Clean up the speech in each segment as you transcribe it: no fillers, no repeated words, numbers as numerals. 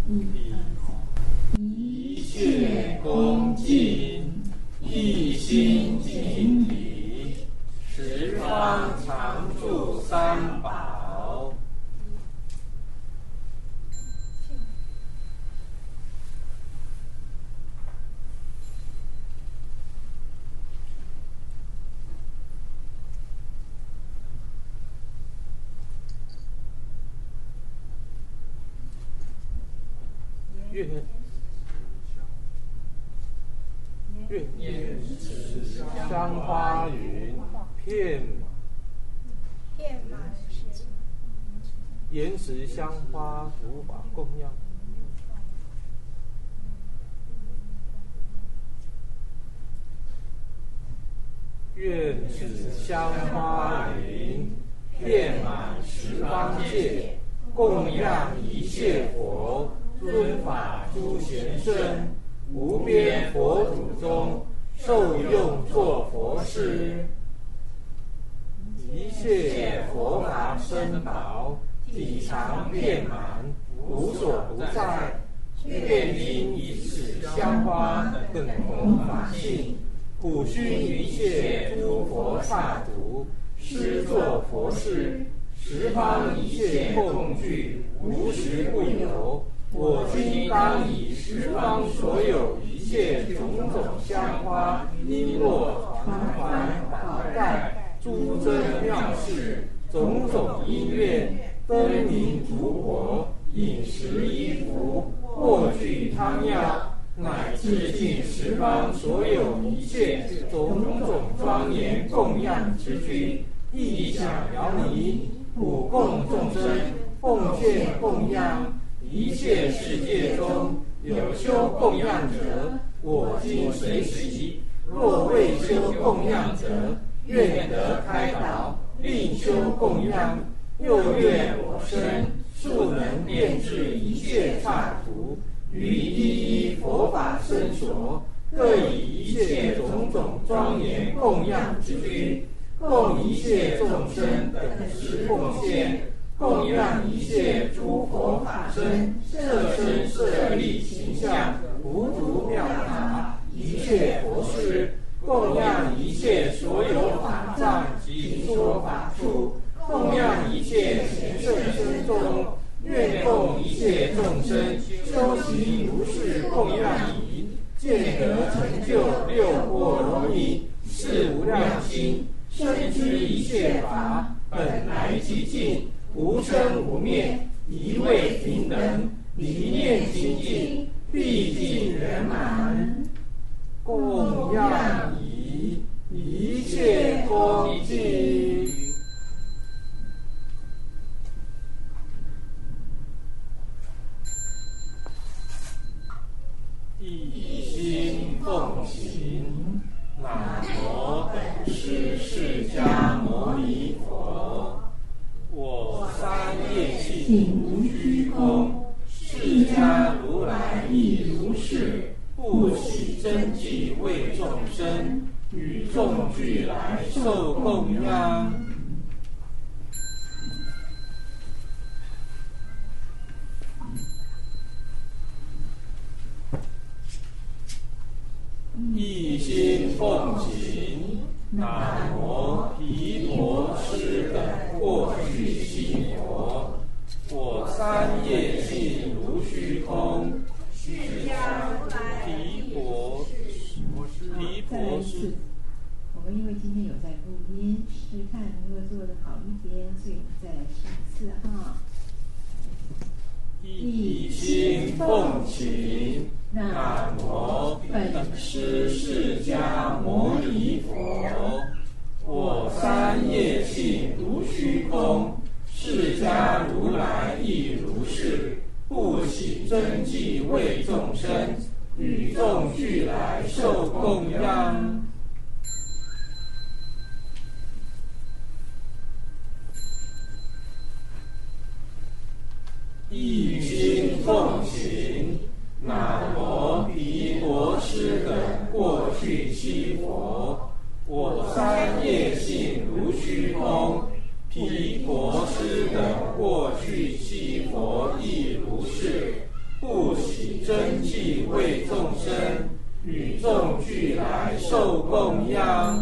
一切恭敬，一心敬礼，十方常住三宝。愿持香花云遍满言持香花无法供养。愿此香花云遍满十方界，供养一切佛，尊法诸贤圣，无边佛土中受用作佛事。一切佛法僧宝，体常遍满，无所不在。愿因以此香花更弘法性，普熏一切诸佛刹土，施作佛事，十方一切共具，无时不有。我今当以十方所有一切种种香花，璎珞、传环、宝盖、诸珍妙事，种种音乐，灯明烛火，饮食衣服，或具汤药，乃至尽十方所有一切种种庄严供养之具，一响摇尼，普供众生，奉献供养。一切世界中有修供养者，我今随喜；若未修供养者，愿得开导，另修供养。又愿我身速能遍至一切刹土，于一一佛法身所，各以一切种种庄严供养之具，供一切众生等时奉献。供养一切诸佛法身，色身舍利形象，无足妙法，一切佛事，供养一切所有法藏及说法处，供养一切贤圣身众，愿供一切众生修习如是供养仪，见得成就六波罗蜜，是无量心，深知一切法本来寂静，无生无灭，一味平等，理念清净，毕竟圆满。供养仪，一切恭敬。一心奉行，南无本师释迦牟尼佛。我三业性无虚空，释迦如来亦如是，不喜真迹为众生，与众俱来受供养。一心奉行，南无毗婆尸等过去昔佛。我三业性如虚空，释迦如来毗婆尸。 我们因为今天有在录音，试看能够做得好一点，所以再来试一次哈。 一心奉行，南无本师释迦牟尼佛。我三业性如虚空，释迦如来亦如是，不喜真迹为众生，与众俱来受供养。一心奉行，南无毗婆尸等过去昔佛。我三业性如虚空，毗婆尸等过去昔佛亦如是， 不喜真迹为众生，与众俱来受供养。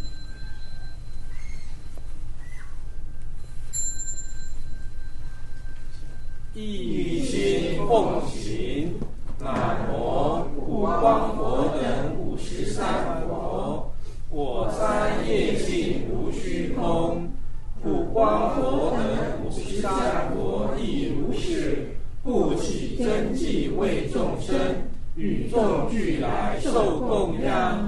一心奉行。南无普光佛等53佛，我三业性如虚空。普光佛等53佛亦如是，不起真迹为众生，与众俱来受供养。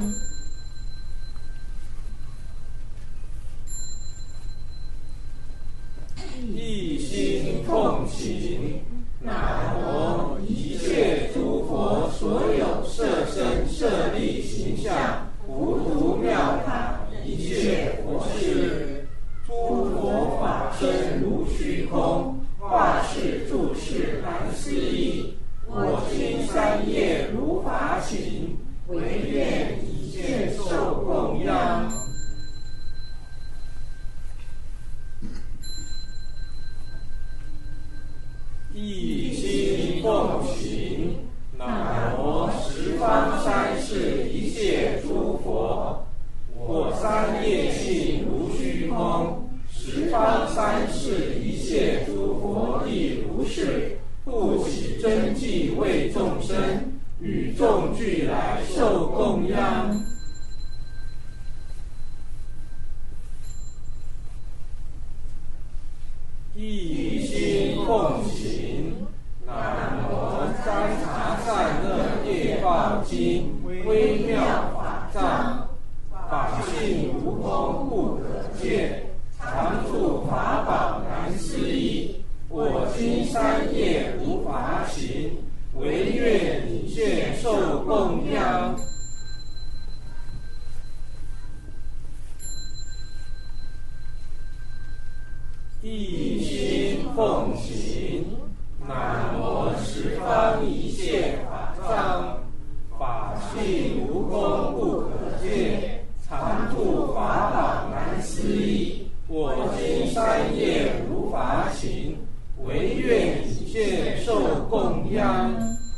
一心奉行。南无一切诸佛所有色身舍利形象，无图妙塔一切佛事。诸佛法身如虚空，化世住世难思议。我今三业如法行，唯愿一切受供养。一心奉行。南无十方三世一切诸佛，我三业性如虚空。十方三世一切诸佛亦如是，不起真迹为众生，与众俱来受供养。一心奉行。南无三茶善乐业报经微妙法藏，法性如空不可见，常住法宝难思议。我今三业无法行，唯愿一切受供养。一心奉行。南无十方一切法藏，法性如空不可见，常住法宝难思议。我今三业如法行，唯愿一切受供养。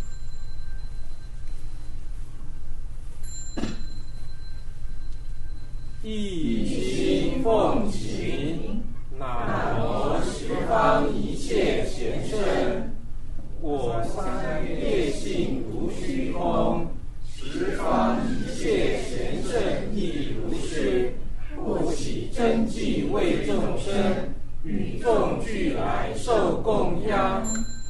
一心奉行。南无十方一切贤圣，我三业性如虚空。十方一切贤圣亦如是，不起真迹为众生，与众俱来受供养。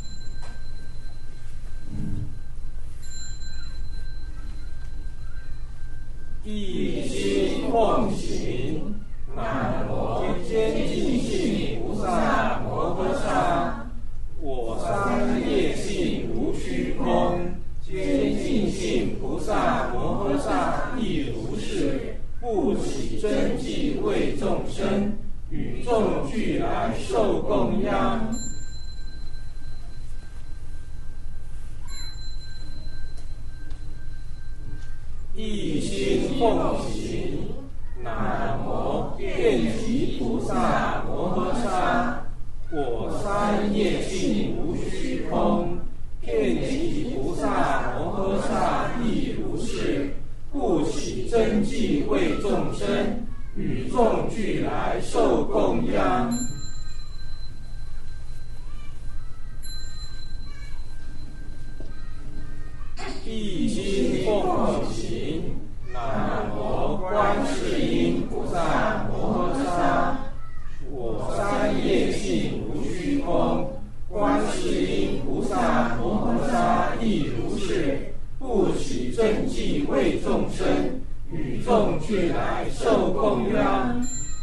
一心奉行。南无坚净性菩萨摩诃萨，我三业性如虚空。坚净性菩萨摩诃萨亦如是，不起真迹为众生，与众俱来受供养。一心奉行。南无遍及菩萨摩诃萨，我三业性如虚空。遍及菩萨摩诃萨亦如是，不起真迹为众生，与众俱来受供养。一心奉行。南无观世音菩萨摩诃萨，我三业性如虚空。观世音菩萨摩诃萨亦如是，不起真迹为众生，与众俱来受供养。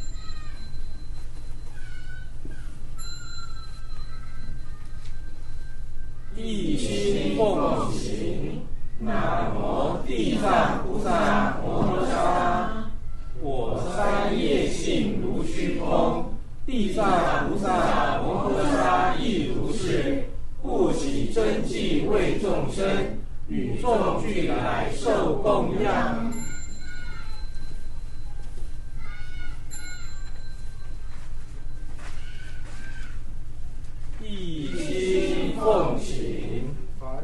一心奉行。南无地藏菩萨摩诃萨，我三业性如虚空。地藏菩萨摩诃萨亦如是，不起真迹为众生，与众俱来受供养。一心奉行。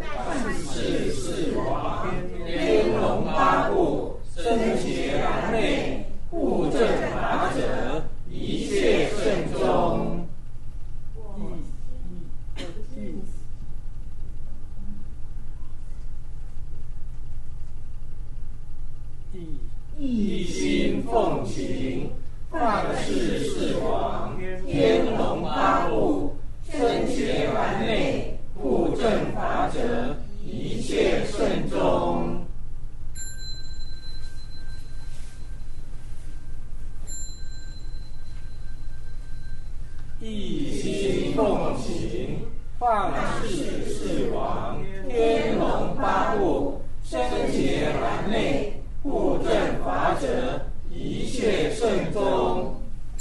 一心奉行，放誓事王，天龙八部，贞洁完内，护正法者，一切顺终。一心奉行，放誓事王，天龙八部，贞洁完内，护正法者，一切顺终。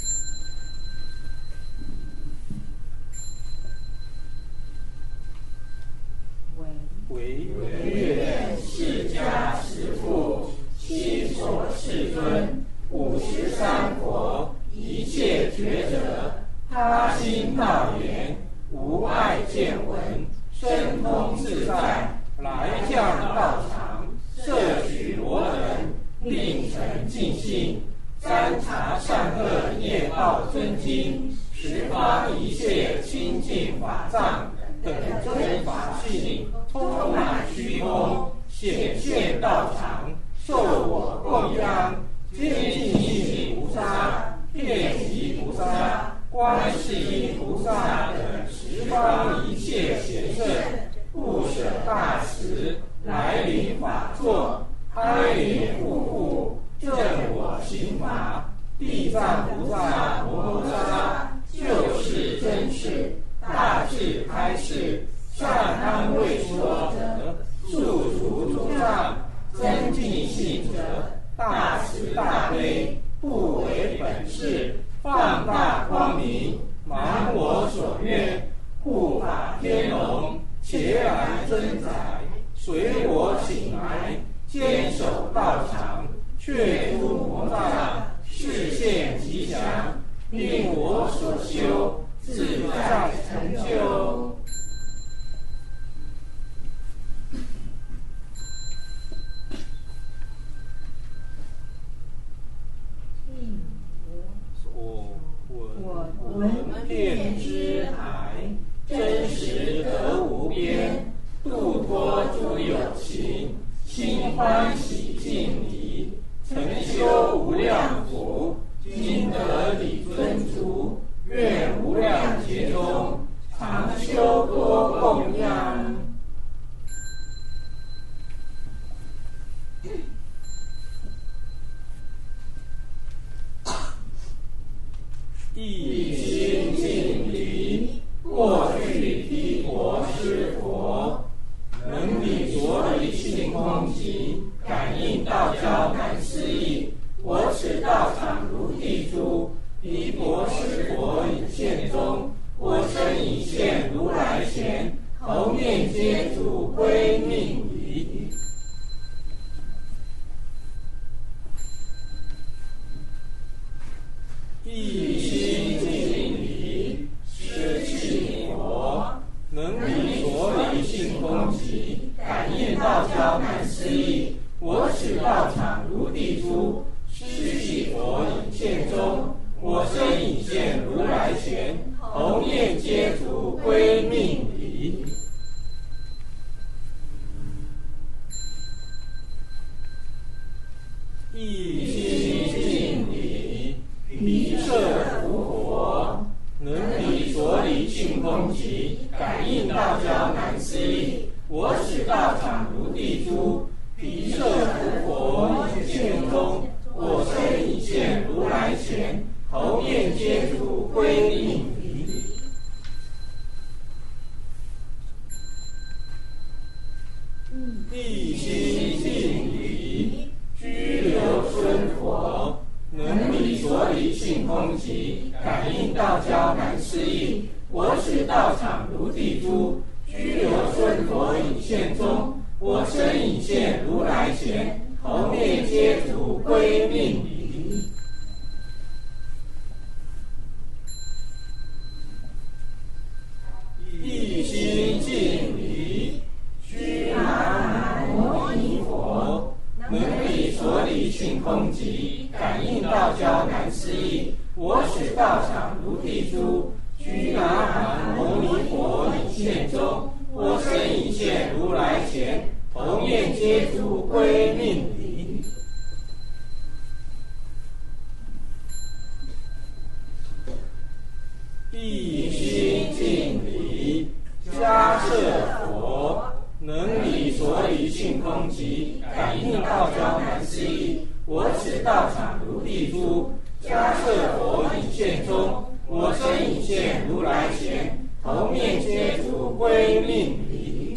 惟愿释迦师父，其所世尊，53佛，一切觉者，他心道言，无碍见闻，深通自在，来降道场，摄取罗人，令成尽性，瞻察善恶业报真经，十方一切清净法藏，等真法性，充满虚空，显现道场，受我供养，皆尽性菩萨、遍习菩萨、观世音菩萨等十方一切贤圣，不舍大慈，来临法座，哀怜护护，正我行法。地藏菩萨摩诃萨，就是真事，大智开示，善安慰说者，速除诸障，增进信者，大慈大悲，不为本事，放大光明，满我所愿，护法天龙，且来尊载，随我请来，坚守道场，却出魔障，示现吉祥，令我所修自在成就。我闻遍知海，真实德无边，度脱诸有情，心欢喜尽离，成修无量福，今得理尊主，愿无量劫中，常修多供养。一心尽离，过去提婆施佛，能理着离性空寂，感应道交难思议。我此道场如地珠，提婆施佛引现中，我身引现如来前，头面皆主归命礼。一心尽离，施气佛，能理着离性空寂，感应道交难思议。我此道场如地珠，施气佛引现中，我身引现如来前，头面皆主归命礼。一心尽离，弥舍无佛，能理着离性空寂，感应道交难思议。我此道场如地珠，弥舍无佛引现中，我身引现如来前，头面皆主归命礼。一心尽离，居留孙佛，能理着离性空寂，感应道交难思议。我此道场如地珠，居留孙佛引现中，我身引现如来前，头面皆主归命礼。一心尽离，居南摩尼佛，能理着离性空寂，感应道交难思议。我此道场如地珠，居南摩尼佛引现中，我身引现如来前，头面皆主归命礼。 一心敬礼，迦摄佛，能理所理性空寂，感应道交难思议。我此道场如地珠，迦摄佛引现中，我身引现如来前，头面皆足归命礼。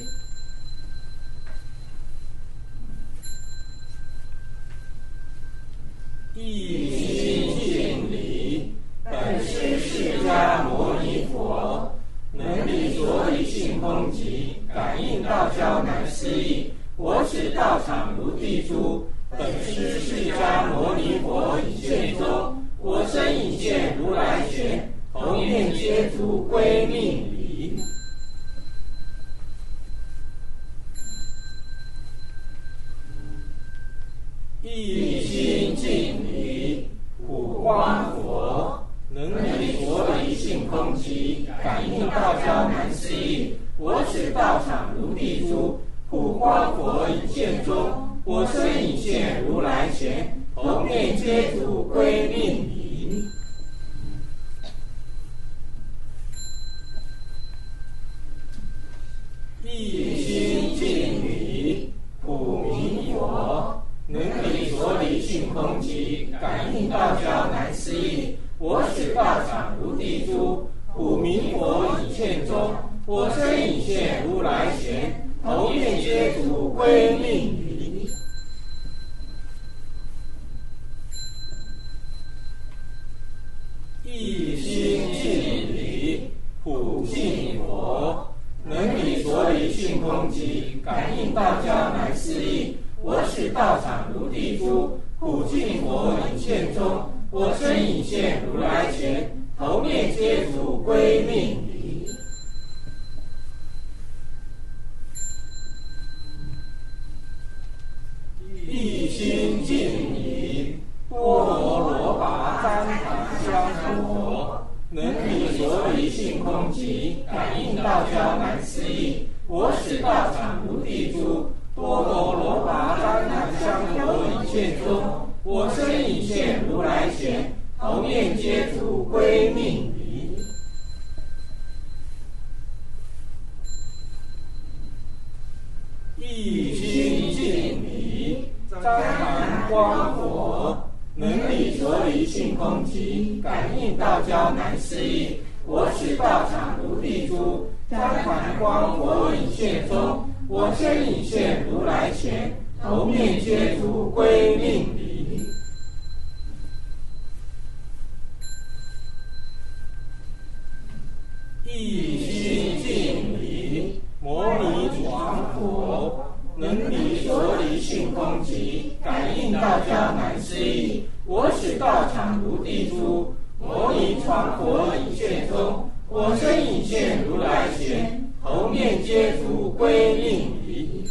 一心敬礼，本师释迦牟尼佛，能理所理性空寂，感应道交难思议。我此道场如地珠，本师释迦牟尼佛引现中，我身引现如来前，头面皆足归命礼。一心敬礼，普光佛，能理所理性空寂，感应道交难思议。我此道场如地珠，普光佛引现中，我身引现如来前，头面皆足归命礼。一心敬礼，普明佛，能理所理性空寂，感应道交难思议。我此道场如地珠，普明佛引现中，我身引现如来前，头面皆足归命礼。一心敬礼，普净佛，能理所理性空寂，感应道交难思议。我此道场如地珠，普净佛引现中，我身引现如来前，头面皆足归命礼。一心敬礼，波罗罗跋旃檀香佛，能理所理性空寂，感应道交难思议。我此道场如地珠，波罗罗跋旃檀香佛引现中，我身引现如来前，头面皆足归命礼。一心敬礼，旃檀光佛，能理所理性空寂，感应道交难思议。我此道场如地珠，旃檀光佛引现中，我身引现如来前，头面皆足归命礼。一心敬礼，摩尼床佛，能理所理性空寂，感应道交难思议。我此道场如地珠，摩尼床佛引现中，我身引现如来前，头面皆足归命礼。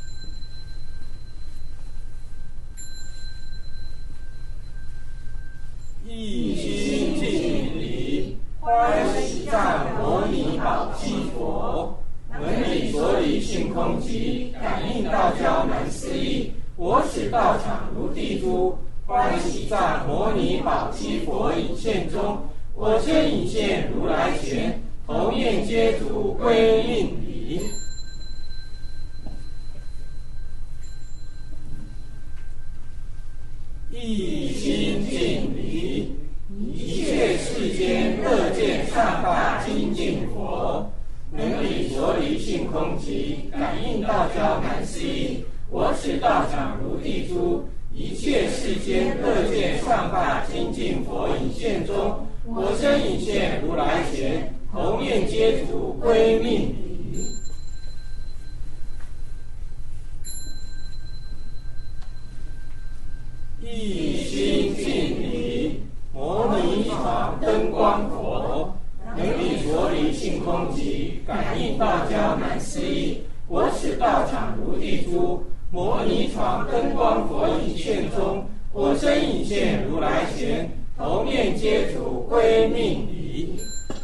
一心敬礼，欢喜藏摩尼宝积佛，能理所理性空寂，感应道交难思议。我此道场如地珠，欢喜藏摩尼宝积佛引现中，我身引现如来前，头面皆足归命礼。一心敬礼，一切世间乐见上大精进佛，能理所理性空寂，感应道交难思议。我此道场如地珠，一切世间乐见上大精进佛引现中，我身引现如来前，头面皆足归命礼。一心敬礼，摩尼床灯光佛，能理所理性空寂，感应道交难思议。我此道场如地珠，摩尼床灯光佛引现中，我身引现如来前，头面皆足归命礼。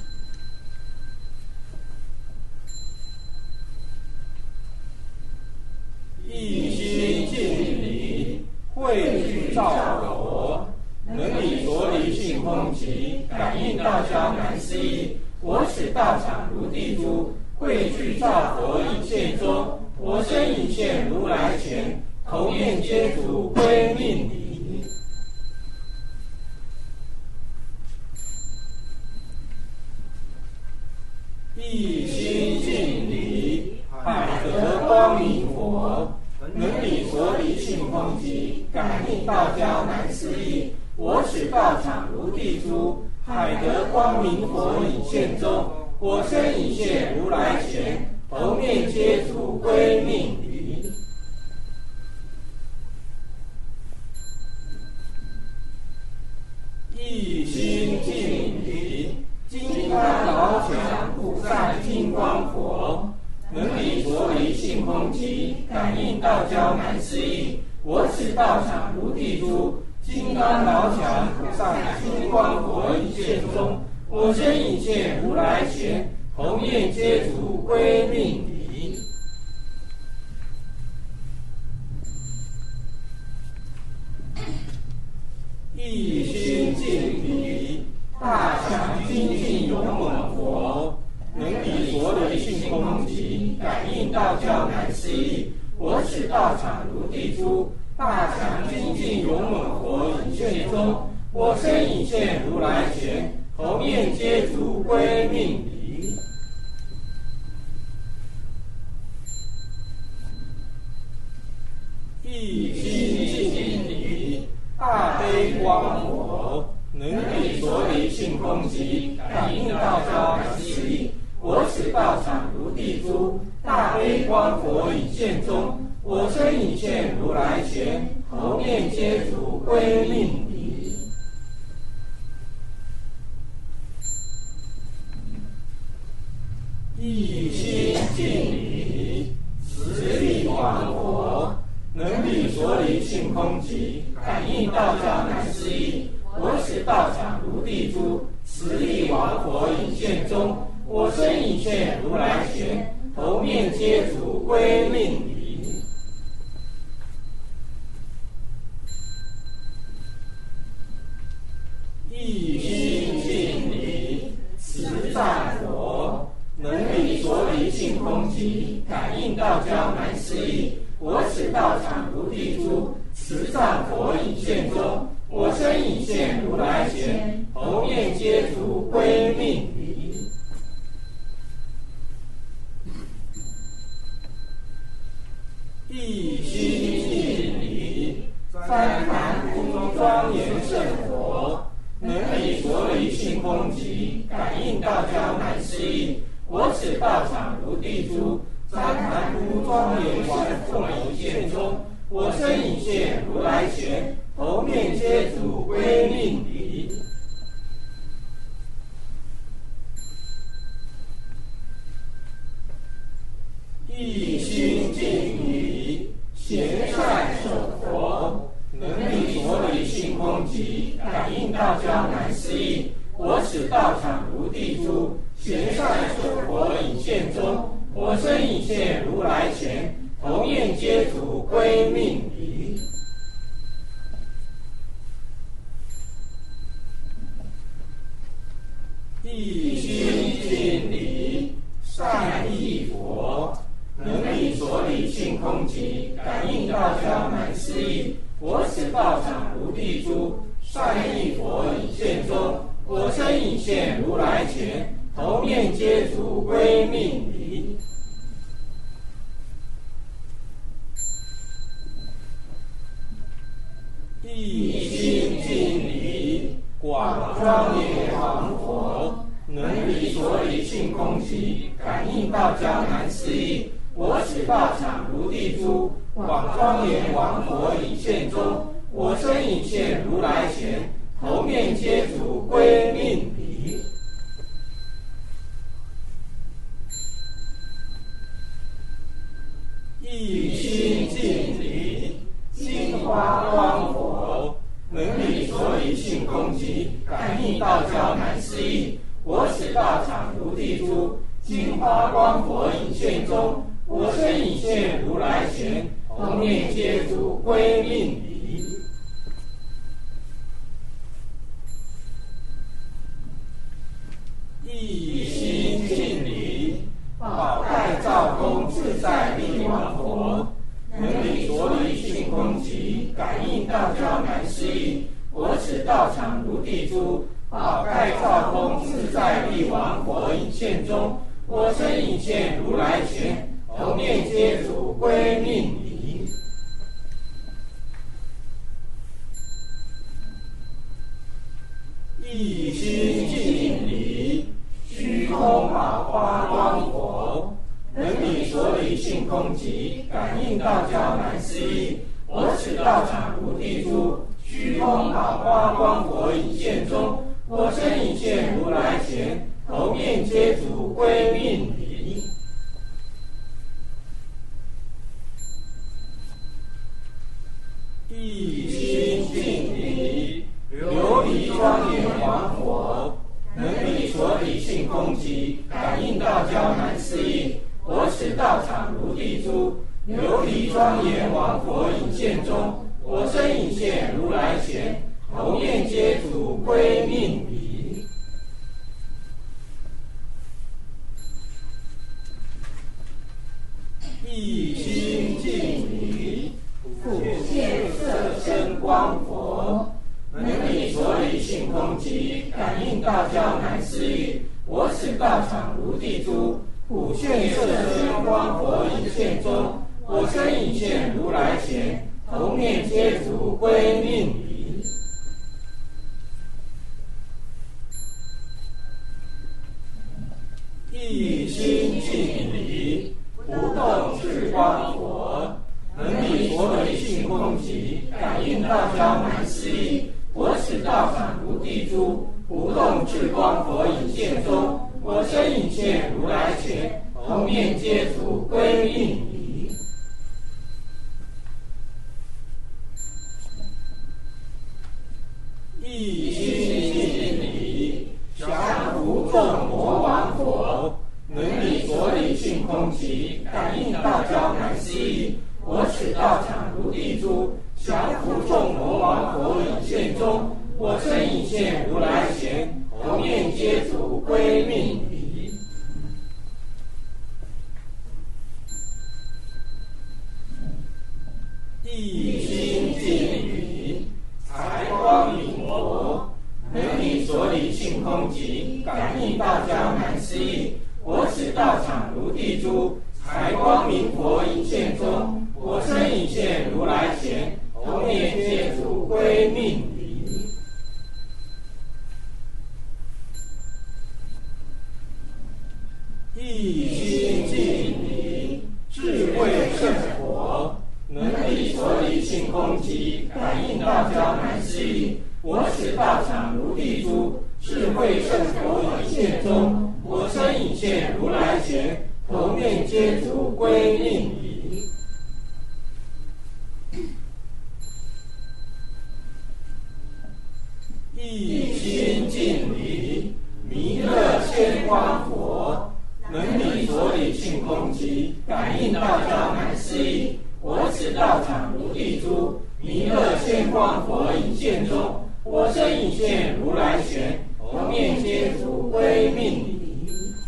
一心敬礼，慧具照佛，能理所理性空寂，感应道交难思意。我使道场如地珠，汇聚造佛引现中。我身引现如来前，头面皆足归命礼。一心敬礼，海德光明佛，能理所理性空寂，感应道交难思议。我使道场如地珠，海德光明佛引现中。我身引现如来前，头面皆足归命礼。一心敬礼，金刚老强菩萨金光佛，能理所理性空寂，感应道交难思议。我使道场如地珠，金刚老强菩萨金光佛引现中。我身引现如来前，头面皆足归命礼。一心敬礼，大强精进勇猛佛，能理所理性空寂，感应道交难思议。我使道场如地珠，大强精进勇猛佛引现中。我身引现如来前，头面皆足归命礼。一心敬礼，大悲光佛，能理所理性空寂，感应道交难思议。我使道场如地珠，大悲光佛引现中。我身引现如来前，头面皆足归命礼。一心敬礼，慈力王佛，能理所理性空寂，感应道交难思议。我使道场如地珠，慈力王佛引现中。我身引现如来前，头面皆足归命礼。一心敬礼，慈赞佛，能理所理性空寂，感应道交难思议。我使道场如地珠，慈赞佛引现中。我身引现如来前，头面皆足归命礼。一心敬礼，三坛中庄严圣佛，能理所理性空寂，感应道交难思议。我使道场如地珠，三坛庄严圣佛引现中。我身引现如来前，头面皆足归命礼。一心敬礼，贤善守佛，能理所理性空寂，感应道交难思议。我使道场如地珠，贤善守佛引现中。我身引现如来前，头面皆足归命礼。一心敬礼，善意佛，能理所理性空寂，感应道交难思议。我使道场如地珠，善意佛引现中。我身引现如来前，头面皆足归命礼。一心敬礼，广庄严王佛，能理所理性空寂，感应道交难思议。我使道场如地珠，广庄严王佛引现中。我身引现如来前，头面皆足归命礼。一心敬礼，金花光佛，能理所理性空寂，感应道交难思议。我使道场如地珠，金花光佛引现中。我身引现如来前，头面皆足归命礼。一一心敬礼，宝盖照空自在力王佛，能理所理性空寂，感应道交难思议。我此道场如地珠，宝盖照空自在力王佛引现中，我身引现如来前，头面皆主归命礼。一心敬礼，虚空宝花光佛，能理所理性空寂，感应道交难思议。我此道场如地珠，虚空宝花光佛引现中，我身引现如来前，头面皆主归命礼。一心敬礼，琉璃庄严王佛，能理所理性空寂，感应道交难思议。我此道场如地珠，琉璃庄严王佛引现中，我身引现如来前，头面皆主归命礼。一心敬礼，普现色身光佛，能理所理性空寂，感应道交难思议。我此道场如地珠，普现色身光佛引现中，我身引现如来前，头面皆主归命礼。一心敬礼，不动智光佛，能理所理性空寂，感应道交难思议。我此道场如地珠，不动智光佛引现中，我身引现如来前，头面皆主归命礼。一心敬礼，降伏众魔王佛，能理所理性空寂，感应道交难思议。我此道场如地珠，降伏众魔王佛引现中，我身引现如来前，头面皆主归命礼。一心敬礼，财光明佛，能理所理性空寂，感应道交难思议。我此道场如地珠，财光明佛引现中，我身引现如来前，头面皆主归命礼。一心敬礼，智慧胜佛，能理所理性空寂，感应道交难思议。我此道场如地珠，智慧胜佛引现中，我身引现如来前，头面皆主归命礼。一心敬礼，弥勒千光佛，能理所理性空寂，感应道交难思议。我此道场如地珠，弥勒千光佛引现中，我身引现如来前，头面皆主归命礼。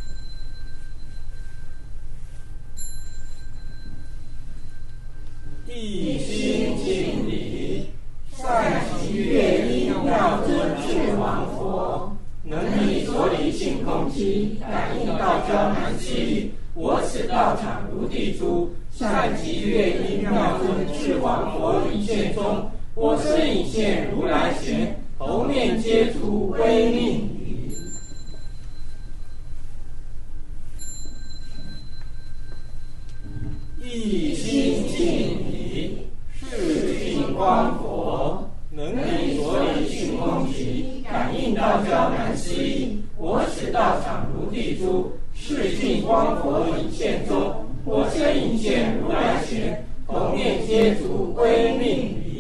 一心敬礼，善习乐音妙真智王佛，能理所理性空寂，感应道交难思议。我此道场如地珠，善习乐音妙真智王佛引现中，我身引现如来前，头面皆主归命礼。一心敬礼，世净光佛，能理所理性空寂，感应道交难思议。我此道场如地珠，世净光佛引现中，我身引现如来前，头面皆主归命礼。